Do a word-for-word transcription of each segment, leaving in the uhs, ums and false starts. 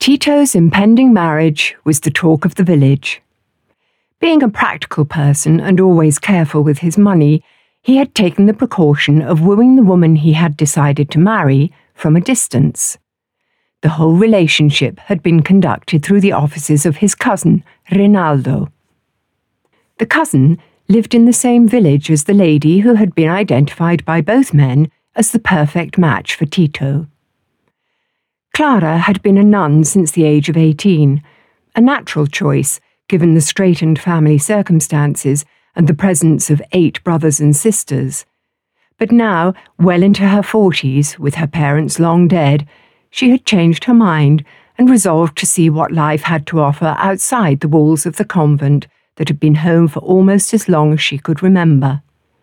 Tito's impending marriage was the talk of the village. Being a practical person and always careful with his money, he had taken the precaution of wooing the woman he had decided to marry from a distance. The whole relationship had been conducted through the offices of his cousin, Rinaldo. The cousin lived in the same village as the lady who had been identified by both men as the perfect match for Tito. Clara had been a nun since the age of eighteen, a natural choice given the straitened family circumstances and the presence of eight brothers and sisters. But now, well into her forties, with her parents long dead, she had changed her mind and resolved to see what life had to offer outside the walls of the convent that had been home for almost as long as she could remember.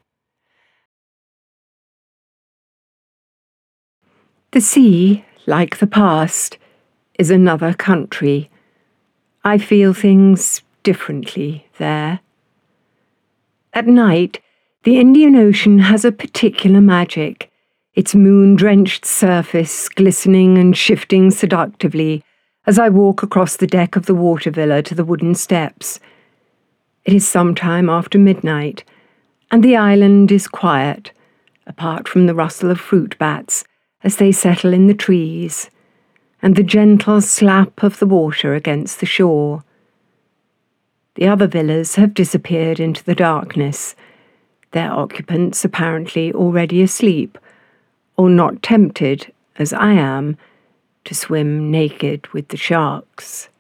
The sea, like the past, is another country. I feel things differently there. At night, the Indian Ocean has a particular magic, its moon-drenched surface glistening and shifting seductively as I walk across the deck of the water villa to the wooden steps. It is some time after midnight, and the island is quiet, apart from the rustle of fruit bats as they settle in the trees, and the gentle slap of the water against the shore. The other villas have disappeared into the darkness, their occupants apparently already asleep, or not tempted, as I am, to swim naked with the sharks.